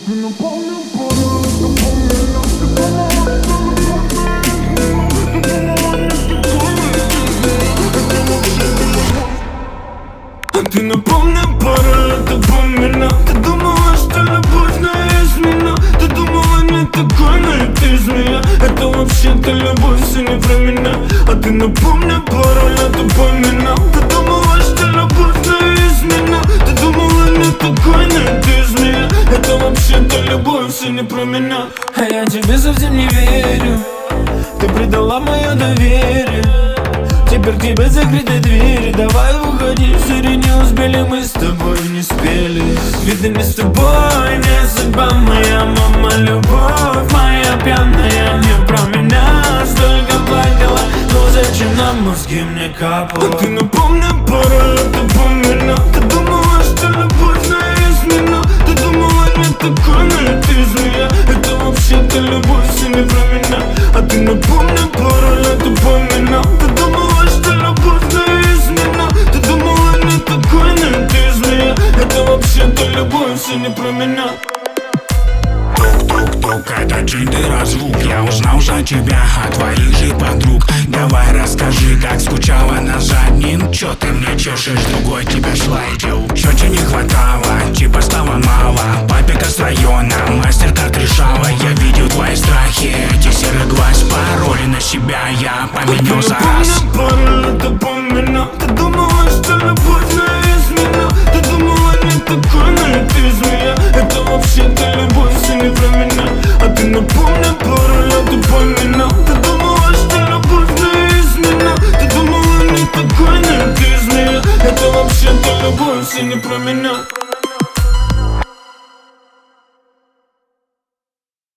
Ты напомнил пароль, это помнила. Ты думала, что любовь, но есть меня. Ты думала, не такой, но и ты змея. Это вообще-то любовь, все не про меня. А ты напомнил пароль, это помнила. Ты думала, что любовь, но есть меня. Ты думала, не такой, но и ты змея. Это вообще-то любовь, все не про меня. А я тебе совсем не верю. Ты предала мое доверие. Теперь к тебе закрыты двери. Давай уходи, сири, не успели. Мы с тобой не спели. Видно, не с тобой, не судьба моя. Мама, любовь моя пьяная. Не про меня столько плакала. Но зачем нам мозги мне капало? А ты напомни пароль, это помнила. Ты думала, что любовь, но есть меня. Ты думала, не такой, но и ты змея. Это вообще-то любовь, все не про меня. А ты напомни пароль, это помнила. Ты думала, что любовь, но есть меня. Ты думала, не такой, но и ты змея. Это вообще-то любовь, все не про меня. Тук-тук-тук, это Джиндера звук. Я узнал за тебя от твоих же подруг. Давай расскажи, как скучала нас за одним. Чё ты мне чешешь, другой тебя слайдил. Чё тебе не хватало, типа стало мало. Папика с района, мастер как решала. Я видел твои страхи, эти серый глаз. Пароли на себя я поменял за раз.